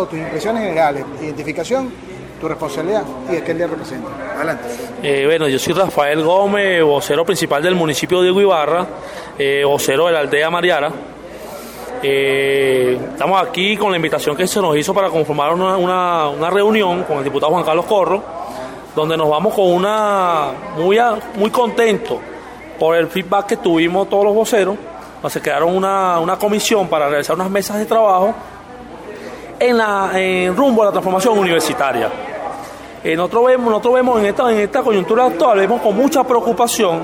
todo, tus impresiones generales, identificación, tu responsabilidad y a quién le representa. Adelante. Bueno, yo soy Rafael Gómez, vocero principal del municipio de Diego Ibarra, vocero de la aldea Mariara. Estamos aquí con la invitación que se nos hizo para conformar una reunión con el diputado Juan Carlos Corro, donde nos vamos con muy contentos por el feedback que tuvimos todos los voceros. Se crearon una comisión para realizar unas mesas de trabajo en rumbo a la transformación universitaria. Nosotros vemos en esta coyuntura actual, vemos con mucha preocupación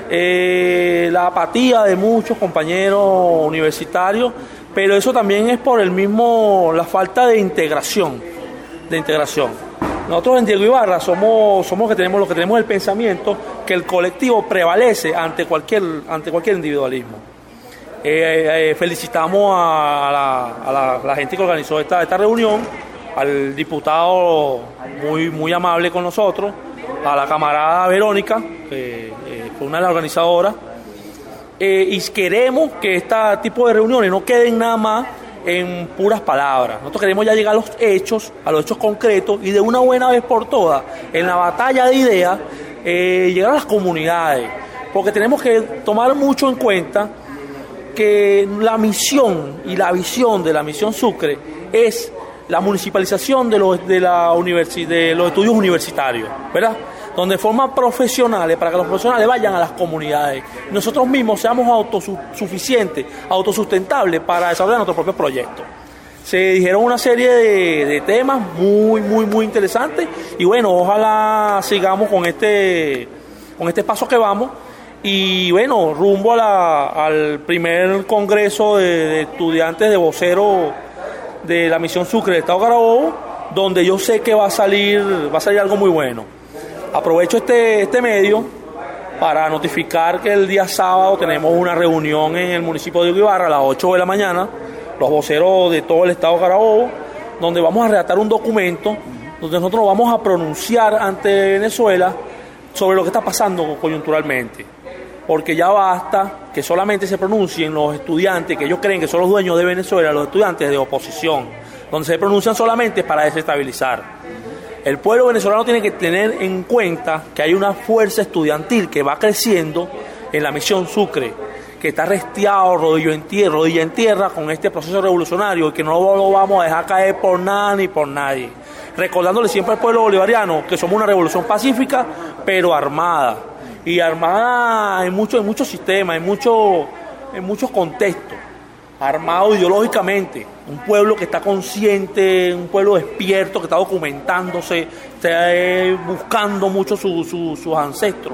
la apatía de muchos compañeros universitarios, pero eso también es por la falta de integración. Nosotros en Diego Ibarra somos los que tenemos el pensamiento que el colectivo prevalece ante cualquier individualismo. Felicitamos a la gente que organizó esta reunión, al diputado muy amable con nosotros, a la camarada Verónica, que fue una de las organizadoras, y queremos que este tipo de reuniones no queden nada más en puras palabras. Nosotros queremos ya llegar a los hechos concretos y de una buena vez por todas, en la batalla de ideas, llegar a las comunidades, porque tenemos que tomar mucho en cuenta que la misión y la visión de la Misión Sucre es la municipalización de los estudios universitarios, ¿verdad? Donde forman profesionales para que los profesionales vayan a las comunidades. Nosotros mismos seamos autosuficientes, autosustentables para desarrollar nuestros propios proyectos. Se dijeron una serie de temas muy interesantes y bueno, ojalá sigamos con este paso que vamos. Y bueno, rumbo al primer congreso de estudiantes de voceros de la Misión Sucre del Estado Carabobo, donde yo sé que va a salir algo muy bueno. Aprovecho este medio para notificar que el día sábado tenemos una reunión en el municipio de Diego Ibarra a las 8 de la mañana, los voceros de todo el Estado Carabobo, donde vamos a redactar un documento donde nosotros nos vamos a pronunciar ante Venezuela sobre lo que está pasando coyunturalmente. Porque ya basta que solamente se pronuncien los estudiantes que ellos creen que son los dueños de Venezuela, los estudiantes de oposición, donde se pronuncian solamente para desestabilizar. El pueblo venezolano tiene que tener en cuenta que hay una fuerza estudiantil que va creciendo en la Misión Sucre, que está restiado, rodilla en tierra con este proceso revolucionario y que no lo vamos a dejar caer por nada ni por nadie. Recordándole siempre al pueblo bolivariano que somos una revolución pacífica, pero armada. Y armada en muchos sistemas, en muchos contextos, armado ideológicamente, un pueblo que está consciente, un pueblo despierto, que está documentándose, está buscando mucho sus ancestros.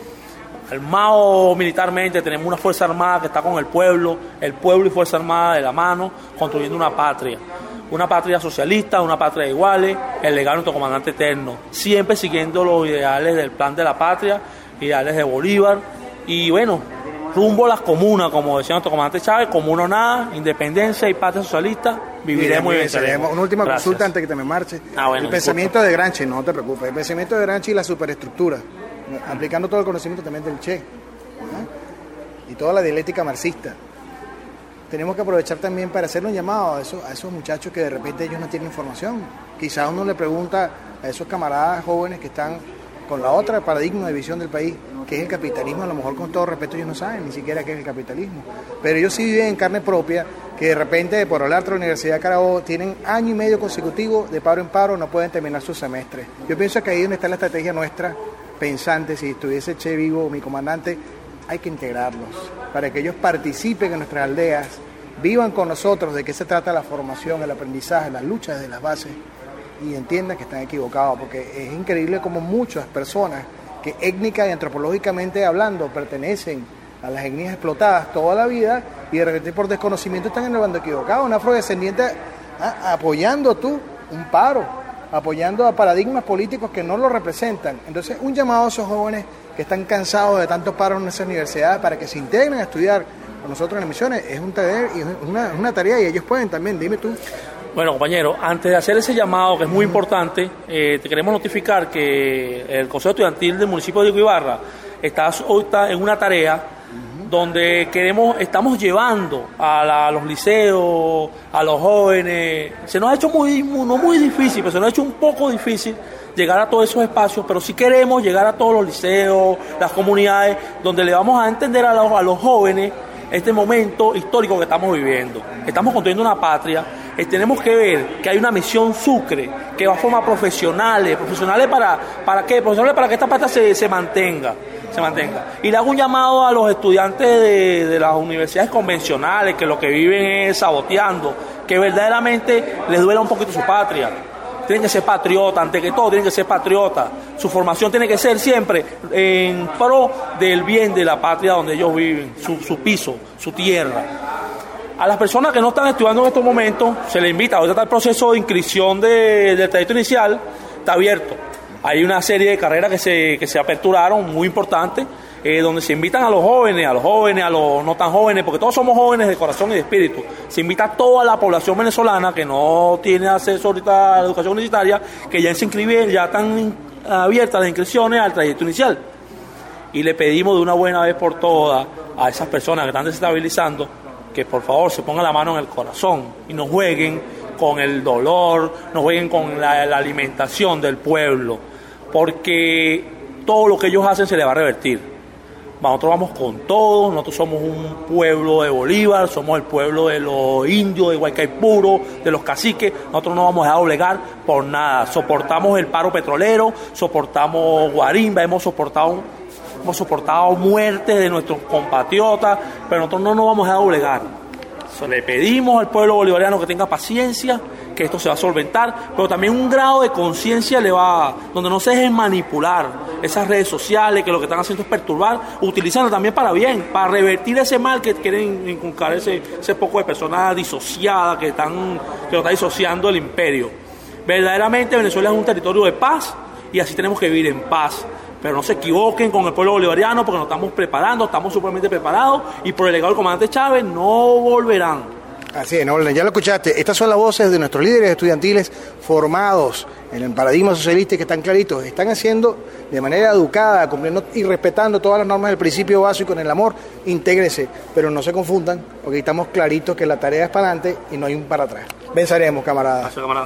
Armado militarmente, tenemos una fuerza armada que está con el pueblo y fuerza armada de la mano, construyendo una patria socialista, una patria de iguales, el legado de nuestro comandante eterno, siempre siguiendo los ideales del plan de la patria, ideales de Bolívar, y bueno, rumbo a las comunas, como decía nuestro comandante Chávez, comuna o nada, independencia y patria socialista, viviremos y venceremos. Una última Gracias. consulta antes que te me marches. Bueno, el pensamiento de Gramsci, no te preocupes, el pensamiento de Gramsci y la superestructura, aplicando todo el conocimiento también del Che, ¿no? Y toda la dialéctica marxista. Tenemos que aprovechar también para hacerle un llamado a esos muchachos que de repente ellos no tienen información. Quizás uno le pregunta a esos camaradas jóvenes que están con la otra paradigma de visión del país, que es el capitalismo. A lo mejor con todo respeto ellos no saben ni siquiera qué es el capitalismo, pero ellos sí viven en carne propia, que de repente por hablar de la Universidad de Carabobo tienen año y medio consecutivo de paro en paro, no pueden terminar su semestre. Yo pienso que ahí es donde está la estrategia nuestra pensante. Si estuviese Che vivo, mi comandante, hay que integrarlos para que ellos participen en nuestras aldeas, vivan con nosotros de qué se trata la formación, el aprendizaje, las luchas desde las bases, y entiendan que están equivocados, porque es increíble como muchas personas que étnica y antropológicamente hablando pertenecen a las etnias explotadas toda la vida y de repente por desconocimiento están en el bando equivocado. Un afrodescendiente apoyando un paro, apoyando a paradigmas políticos que no lo representan. Entonces, un llamado a esos jóvenes que están cansados de tanto paro en nuestras universidades para que se integren a estudiar con nosotros en las misiones. Es un deber y una tarea, y ellos pueden también. Dime tú. Bueno, compañero, antes de hacer ese llamado, que es muy importante, te queremos notificar que el Consejo Estudiantil del municipio de Diego Ibarra está en una tarea donde estamos llevando a los liceos, a los jóvenes. Se nos ha hecho no muy difícil, pero se nos ha hecho un poco difícil llegar a todos esos espacios, pero sí queremos llegar a todos los liceos, las comunidades, donde le vamos a entender a los jóvenes este momento histórico que estamos viviendo. Estamos construyendo una patria, tenemos que ver que hay una misión Sucre, que va a formar profesionales ¿para qué? Profesionales para que esta patria se mantenga. Y le hago un llamado a los estudiantes de las universidades convencionales, que lo que viven es saboteando, que verdaderamente les duela un poquito su patria. Tienen que ser patriotas, ante que todo tienen que ser patriotas. Su formación tiene que ser siempre en pro del bien de la patria donde ellos viven, su piso, su tierra. A las personas que no están estudiando en estos momentos, se les invita. Ahorita está el proceso de inscripción del trayecto inicial, está abierto. Hay una serie de carreras que se aperturaron, muy importantes, donde se invitan a los jóvenes, a los no tan jóvenes, porque todos somos jóvenes de corazón y de espíritu. Se invita a toda la población venezolana que no tiene acceso ahorita a la educación universitaria, que ya se inscriben, ya están abiertas las inscripciones al trayecto inicial. Y le pedimos de una buena vez por todas a esas personas que están desestabilizando, que por favor se pongan la mano en el corazón y no jueguen con el dolor, no jueguen con la alimentación del pueblo, porque todo lo que ellos hacen se les va a revertir. Nosotros vamos con todo, nosotros somos un pueblo de Bolívar, somos el pueblo de los indios, de Guaycaipuro, de los caciques. Nosotros no vamos a doblegar por nada. Soportamos el paro petrolero, soportamos guarimba, hemos soportado muertes de nuestros compatriotas, pero nosotros no nos vamos a doblegar. Le pedimos al pueblo bolivariano que tenga paciencia, que esto se va a solventar, pero también un grado de conciencia donde no se dejen manipular esas redes sociales, que lo que están haciendo es perturbar, utilizando también para bien, para revertir ese mal que quieren inculcar ese poco de personas disociadas que lo está disociando el imperio. Verdaderamente Venezuela es un territorio de paz y así tenemos que vivir en paz. Pero no se equivoquen con el pueblo bolivariano, porque nos estamos preparando, estamos supermente preparados, y por el legado del comandante Chávez no volverán. Así es, Nolan, ya lo escuchaste. Estas son las voces de nuestros líderes estudiantiles formados en el paradigma socialista, que están claritos, están haciendo de manera educada, cumpliendo y respetando todas las normas del principio básico en el amor. Intégrese, pero no se confundan, porque estamos claritos que la tarea es para adelante y no hay un para atrás. Venceremos, camaradas. Gracias, camarada.